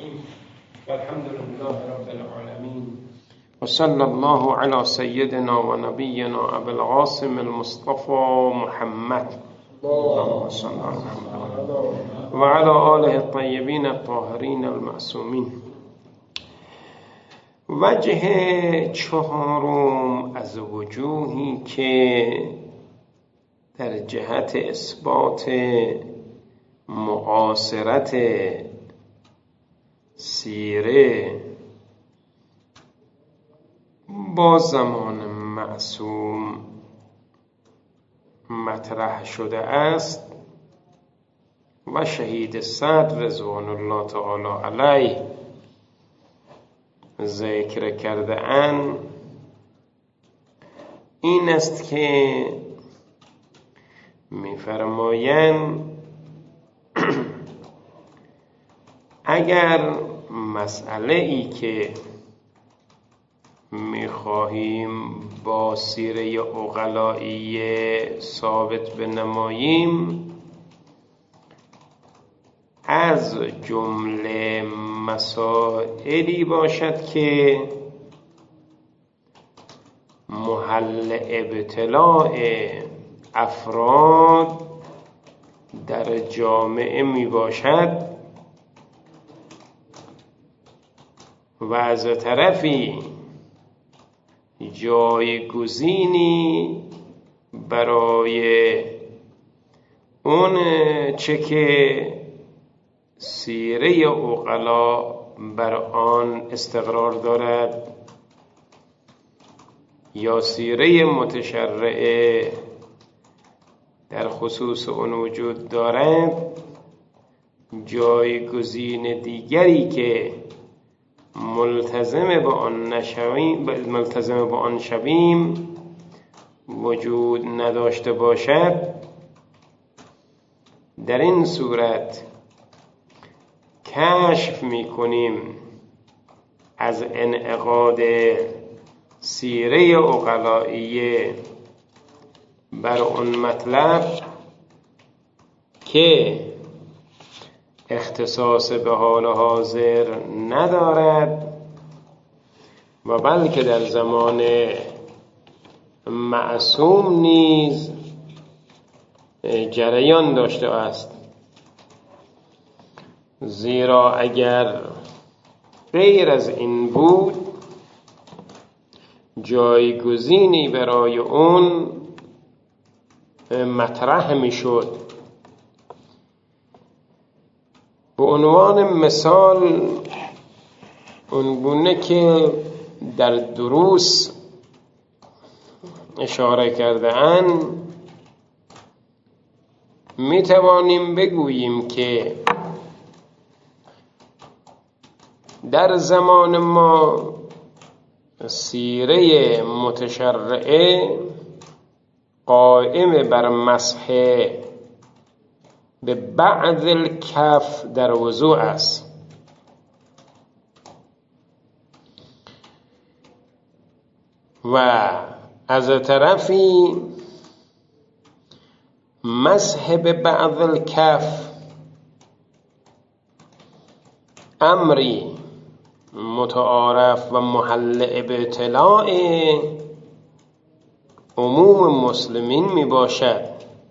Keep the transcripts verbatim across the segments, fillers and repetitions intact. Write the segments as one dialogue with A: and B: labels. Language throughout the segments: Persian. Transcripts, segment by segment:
A: الرحيم والحمد لله رب العالمين وصلى الله على سيدنا ونبينا أبي القاسم المصطفى محمد اللهم صل على محمد وعلى آله الطيبين الطاهرين المعصومين. وجه چهارم از وجوهی که در جهت اثبات معاصرت سیره با زمان معصوم مطرح شده است و شهید صدر رضوان الله تعالی علیه ذکر کرده اند این است که می‌فرمایند اگر مسئله ای که می‌خواهیم با سیره عقلائیه ثابت بنماییم از جمله مسائلی باشد که محل ابتلاء افراد در جامعه می باشد و از طرفی جایگزینی برای اون چه که سیره عقلا بر آن استقرار دارد یا سیره متشرعه در خصوص اون وجود دارد، جایگزین دیگری که ملتزم به آن نشویم ملتزم به آن شویم وجود نداشته باشد، در این صورت کشف می‌کنیم از انعقاد سیره عقلائیه بر اون مطلب که اختصاص به حال حاضر ندارد و بلکه در زمان معصوم نیز جریان داشته است. زیرا اگر غیر از این بود جایگزینی برای اون مطرح می شد. به عنوان مثال اونگونه که در دروس اشاره کرده اند می توانیم بگوییم که در زمان ما سیره متشرعه قائم بر مسح به بعض الکف در وضوء است و از طرفی مسح به بعض الکف امری متعارف و محل ابتلاء عموم مسلمین می باشد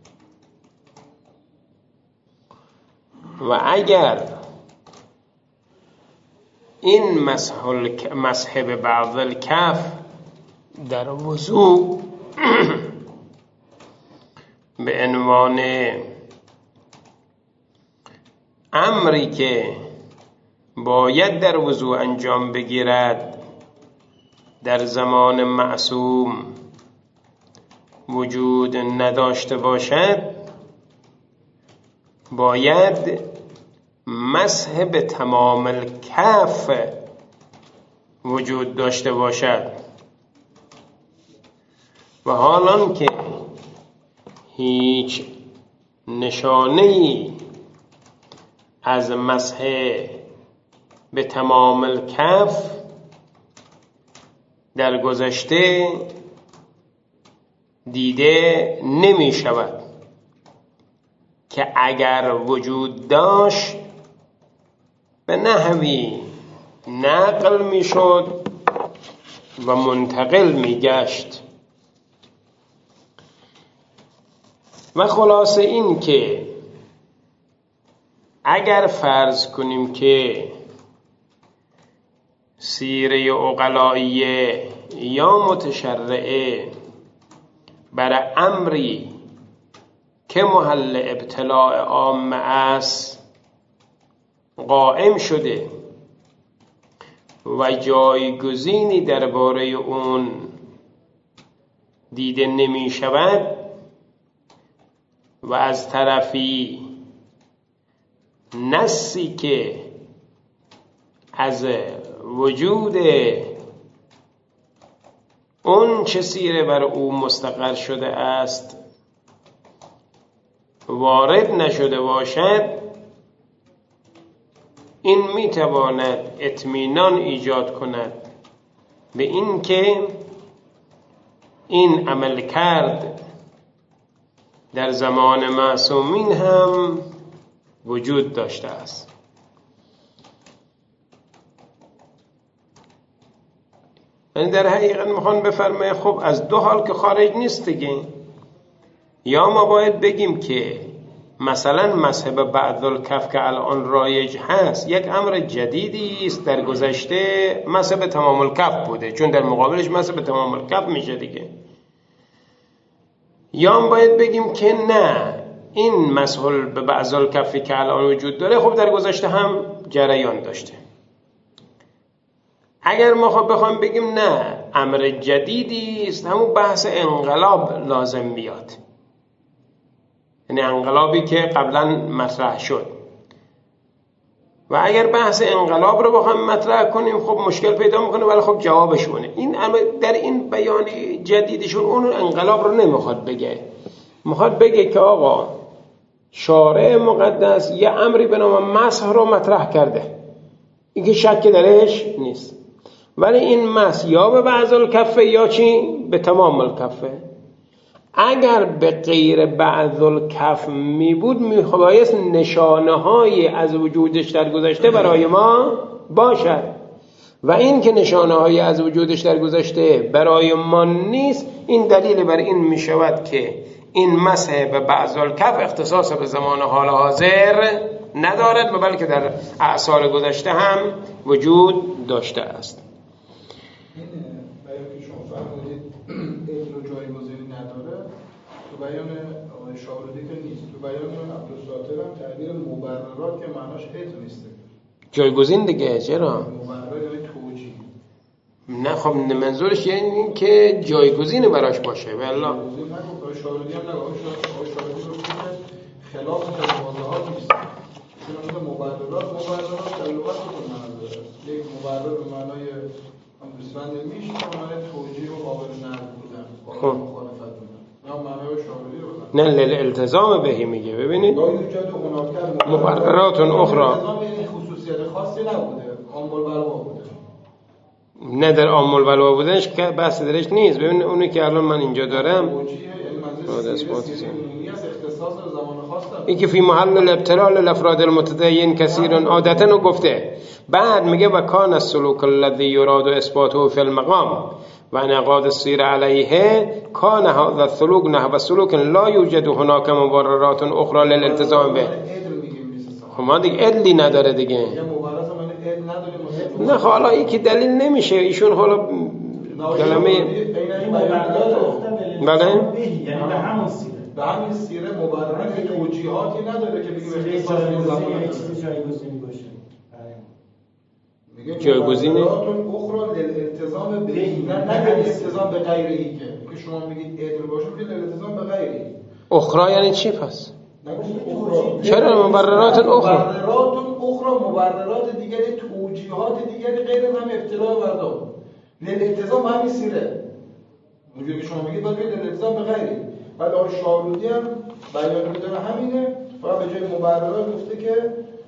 A: و اگر این مسح به بعض الکف در وضوء به عنوان امری که باید در وضوء انجام بگیرد در زمان معصوم وجود نداشته باشد، باید مسح به تمام الکف وجود داشته باشد و حالان که هیچ نشانه‌ای از مسح به تمام الکف در گذشته دیده نمی شود که اگر وجود داشت به نحوی نقل میشد و منتقل میگشت. و خلاصه این که اگر فرض کنیم که سیره عقلائیه یا متشرعه برای امری که محل ابتلاع عامه است قائم شده و جایگزینی درباره اون دیده نمی شود و از طرفی نصی که از وجود اون چه سیره بر او مستقر شده است وارد نشده باشد، این میتواند اطمینان ایجاد کند به این که این عمل کرد در زمان معصومین هم وجود داشته است. یعنی در حقیقت میخوان بفرمایه خب از دو حال که خارج نیست دیگه، یا ما باید بگیم که مثلا مذهب بعض الکف که الان رایج هست یک امر جدیدی است، در گذشته مذهب تمام الکف بوده، چون در مقابلش مذهب تمام الکف میشه دیگه. یا ما باید بگیم که نه، این مسئول به بعض الکفی که الان وجود داره خب در گذشته هم جریان داشته. اگر ما خب بخوایم بگیم نه امر جدیدی است، همون بحث انقلاب لازم میاد، یعنی انقلابی که قبلا مطرح شد. و اگر بحث انقلاب رو بخوایم مطرح کنیم خب مشکل پیدا میکنه، ولی خب جوابشونه این در این بیان جدیدشون اون انقلاب رو نمیخواد بگه، میخواد بگه که آقا شارع مقدس یه امری به نام مسح رو مطرح کرده، این که شک درش نیست، ولی این مسح یا به بعض الکفه یا چی؟ به تمام الکفه. اگر به غیر بعض الکف می بود میبایست نشانه های از وجودش در گذشته برای ما باشد، و این که نشانه های از وجودش در گذشته برای ما نیست، این دلیل بر این می شود که این مسح به بعض الکف اختصاص به زمان حال حاضر ندارد و بلکه در اعصار گذشته هم وجود داشته است.
B: این بیان که شما فرمودید علم و جایگزینی نداره، تو بیان آقای شاهرودی که نیست، تو بیان عبدالساتر هم تعبیر مبررات که معناش علم نیسته، جایگزین
A: دیگه. چرا؟
B: مبرر یعنی توجیه.
A: نه خب منظورش یعنی این که جایگزین براش باشه. والله
B: جایگزین نگفت، آقای شاهرودی هم نگفت، آقای شاهرودی رو که خلاف واضحات نیست، چون مبررات مبررات در لغت خود معنی داره. یک مبرر به معنای هم بسفند میشه، به معنای توجیه و قابل نقد بودن، قابل مخالفت بودن، یا معنای شاهرودی رو بودن.
A: نه للالتزام بهی میگه. ببینید
B: یا یوجد هناکر
A: مبررات اخرى،
B: التزام یعنی خصوصیت خاصی نبوده، عامل بلوا بوده.
A: نه در عامل بلوا بودنش که بحث درش نیست. ببین اونی که الان من اینجا دارم
B: توجیه یعنی منظور سیره عمومی از اختصاص زمان خاص داره،
A: این که فی محل الابتلاء للافراد المتدین کثیر عادتا رو گفته. بعد میگه و کان السلوک الذی یراد اثباته فی المقام و انعقاد السیر علیه کان هذا السلوک نحو السلوک لا یوجد هناک مبررات اخرى للالتزام به. خب ما دیگه ادلی نداره دیگه. نه حالا این که دلیل نمیشه ایشون حالا کلمه بله
B: یعنی به همون سیره به همین سیره مبررات توجیهاتی نداره که بگیم اختصاص به زمان
C: جایگزینی باشه.
B: میگه
A: جایگزینی
B: اخرى للالتزام به نه نه الالتزام به غیری، که که شما میگید عدل باشه که الالتزام به غیری.
A: اخرى یعنی چی پس؟
B: اخرى
A: چرا مبررات اخرى؟
B: مبررات اخرى مبررات دیگری، توجیهات دیگری غیر از هم ابتلاء برداشت. للالتزام همین سیره. اونجوری که شما میگید باید بگید للالتزام به غیری. بعد آقای شاهرودی هم بیان میدونه همینه، فقط به جای مبررات گفته که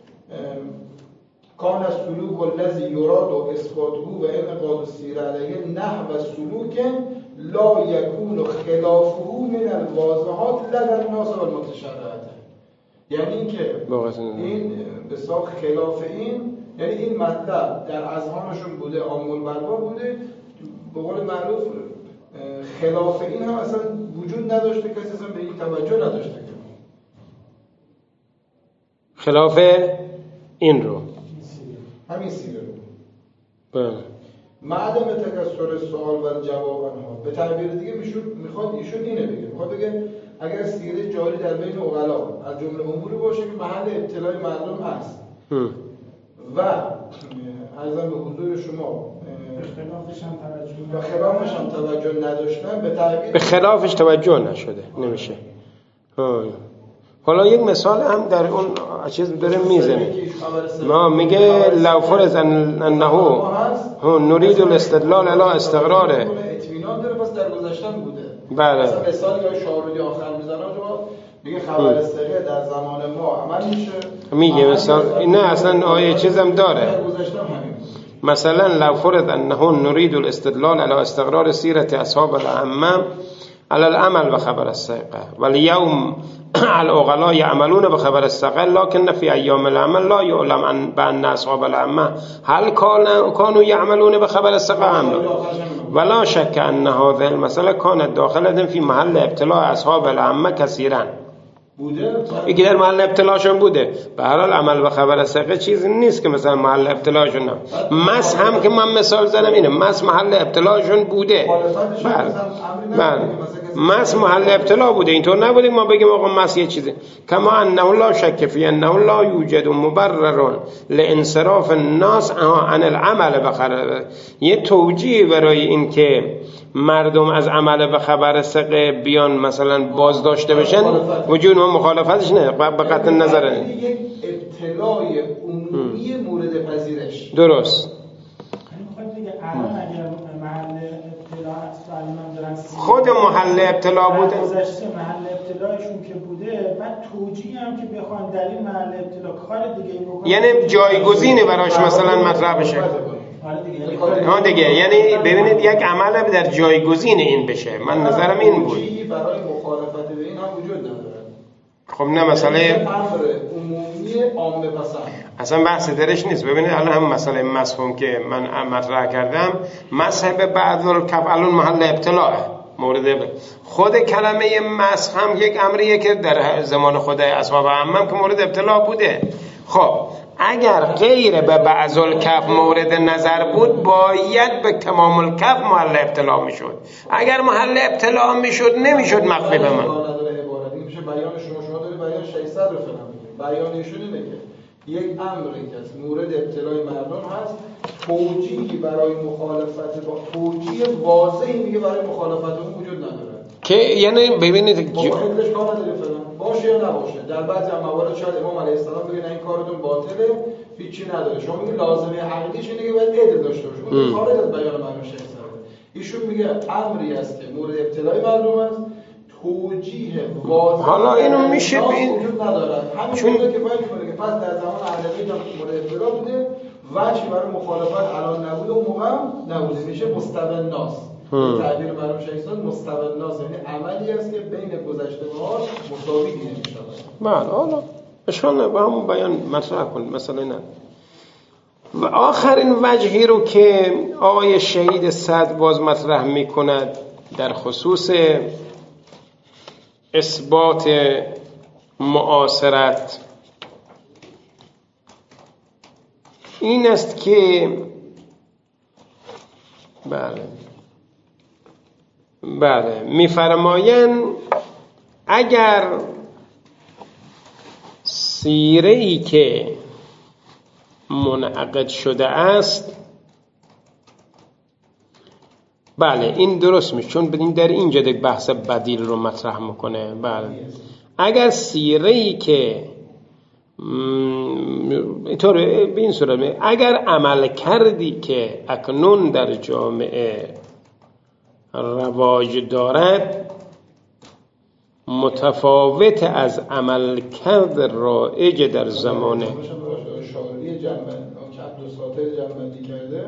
B: کان السلوک الذی یراد اثباته و انعقاد السیر علیه نحو السلوک لا یکون خلافه من الواضحات لدى الناس والمتشرعات. یعنی اینکه این به ساق خلاف این یعنی این مطلب در اذهانشون بوده، عام البلوا بوده، به قول معروف خلاف این هم اصلا وجود نداشته، کسی اصلا به این توجه نداشته.
A: خلاف این رو
B: همین سیره رو
A: بله
B: معدم تکثر سوال و جواب آنها. به تعبیر دیگه میشون میخواد ایشون اینه بگه، میخواد بگه اگر سیره جاری در بین عقلا از جمله اموری باشه که محل ابتلای مردم هست هم. و عرضم به حضور شما
C: خلافش هم توجه
B: به خلافش هم توجه نداشتن، به تعبیر
A: به خلافش توجه نشده نمیشه. ها. حالا یک مثال هم در اون چیز داره میزنه، ما میگه لو فرض انه هو نريد الاستدلال علی استقراره،
B: اطمینان داره، پس در گذشتن بوده.
A: بله
B: مثلا مثالی که شاهرودی آخر میزنه جو میگه خبر استقرار در زمان ما عمل میشه،
A: میگه مثلا نه اصلا آیه چیزم داره،
B: در گذشتن همین
A: مثلا لو فرض انه نريد الاستدلال على استقرار سیرة اصحاب العامة على العمل بخبر الثقة واليوم العقلاء يعملون بخبر الثقل لكن في أيام العمل لا يعلم أن بأن أصحاب العامة هل كانوا يعملون بخبر الثقة أم لا، ولا شك أن هذه المسألة كانت داخلة في محل ابتلاء أصحاب العامة كثيرا. یکی در محل ابتلاشون بوده. به هر حال عمل به خبر ثقه چیزی نیست که مثلا محل ابتلاشون نه. مس هم که من مثال زدم اینه، مس محل ابتلاشون بوده. بله مس محل ابتلا بوده، اینطور نبوده ما بگیم آقا مس یه چیزه. کما انه لا شک فی انه لا یوجد مبرر لانصراف الناس عن العمل بخبر. یه توجیه برای این که مردم از عمل به خبر ثقه بیان مثلا باز داشته بشن وجود ما مخالفتش نه، به قطع نظر نه،
B: یک ابتلای عمومی مورد پذیرش.
A: درست. خود محل ابتلا بوده،
C: گذشته محل ابتلایشون که بوده، بعد توجیه هم که بخوان در این محل ابتلا کار دیگه بکنن،
A: یعنی جایگزینه براش مثلا مطرح بشه. ها دیگه، یعنی ببینید یک عمل در جایگزین این بشه، من نظرم این بود.
B: برای مخالفت به این هم وجود نداره.
A: خب نه مسئله
B: امر عمومی عامه پسند
A: اصلا بحث درش نیست. ببینید الان هم مسئله مفهوم که من مطرح کردم، مذهب بعض الکف الان محل ابتلاء مورد خود کلمه مسخ هم یک امریه که در زمان خود اصحاب عامه که مورد ابتلا بوده. خب اگر غیر به بعض الکف مورد نظر بود باید به تمام الکف محل ابتلا میشد. اگر محل ابتلا میشد نمیشد مخفی به من.
B: میشه بیان شما شما داره بیان ششصد رو فهم. بیان ایشون اینه که یک امری که از مورد ابتلای مردم هست، توجیهی برای مخالفت با توجیه واضحی میگه برای مخالفت اون وجود نداره.
A: که یعنی ببینید
B: با علتش کار نداره فلان باشه یا نباشه. در بعضی موارد شاید امام علیه السلام بگه این کارتون باطله، هیچی نداره. شما میگه لازمه عقلیش اینه که باید عدل داشته باشه. اون خارج از بیان معنی شخصه. ایشون میگه امری است که مورد ابتلای مردم است، توجیه واضح
A: حالا اینو میشه ببین
B: وجود نداره. همین چون که باید میگه که پس در زمان علوی هم مورد ابتلا بوده، وجهی برای مخالفت الان نبوده، اون موقع نبوده، میشه مستوی الناس. تعبیر مرحوم شیخ زاده مستوی الناس یعنی عملی است که بین گذشته و حال مساوی دیده میشه.
A: بله حالا اشکال نه، با همون بیان مطرح کن مثلا نه. و آخرین وجهی رو که آقای شهید صدر باز مطرح میکند در خصوص اثبات معاصرت این است که بله بله میفرمایند اگر سیره‌ای که منعقد شده است، بله این درست میشه چون بدین در اینجا یک بحث بدیل رو مطرح میکنه. بله اگر سیره‌ای که اینطور به این صورت می اگر عمل کردی که اکنون در جامعه رواج دارد متفاوت از عمل کرد رایج در زمانه
B: شاعری جنبندی که عبدالساتر جنبندی کرده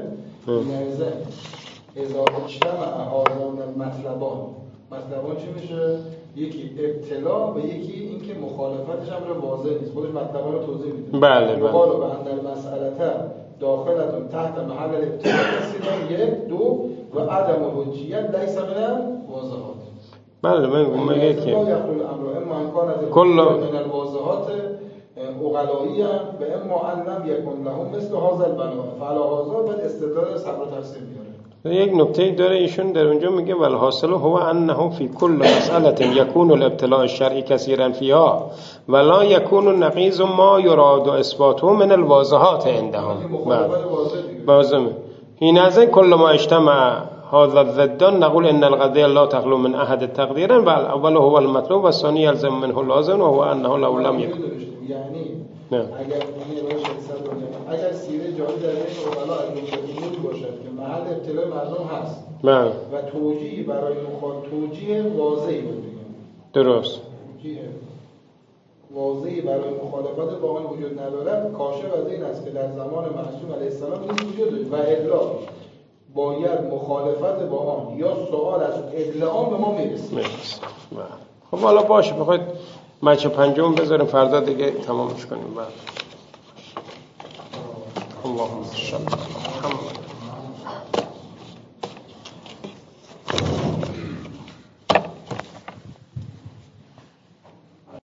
B: نظر اذا اجتمع آذان المطلبان، مطلبان چی میشه؟ یکی ابتلا و یکی اینکه مخالفتش امر واضح نیست، خودش مطلب رو توضیح میده.
A: بله بله.
B: قالوا بأن المسألة داخلة تحت محل الابتلاء کثیرا، یک دو و عدم حجیت لیس من الواضحات.
A: بله من میگه که
B: کل من الواضحات اغلایی و اما ان لم یکن لهم مثل هذا البناء فعلى هذا بعد استدلال صبر و تفسیر میاره.
A: یک نکته داره ایشون در اونجا میگه والحاصل هو انه في كل مسألة يكون الابتلاء الشرعي كثيرا فيها ولا يكون النقيض ما يراد اثباته من الواضحات عندهم. لازم حينئذ كل ما اجتمع هذا الضدان نقول ان القضيه لا تخلو من احد التقديرين والاول هو المطلوب والثاني يلزم منه اللازم وهو انه لو لم يكن.
B: یعنی اگر اگر سیره جاری در این اغلا از نکته باشد که محل ابتلاء مردم هست
A: بله
B: و توجیه برای مخاطب توجیه واضحی بود دیگه
A: درست
B: توجیه واضحی برای مخالفت با آن وجود ندارد، کاشف از این است که در زمان معصوم علیه السلام نیز وجود داشت و الا باید مخالفت با آن یا سوال از ادعا به ما میرسید.
A: خب حالا باشه بخواید مچ پنجم بذاریم فردا دیگه تمامش کنیم. بعد اللهم صل علی محمد.